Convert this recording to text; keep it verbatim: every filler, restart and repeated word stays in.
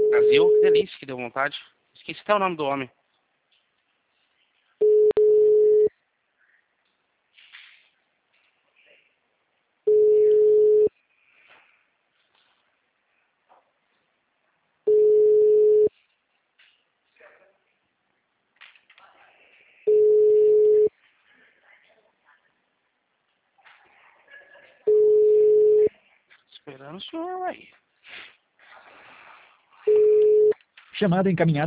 Brasil, que delícia, que deu vontade. Esqueci até o nome do homem. Esperando o senhor aí. Chamada encaminhada.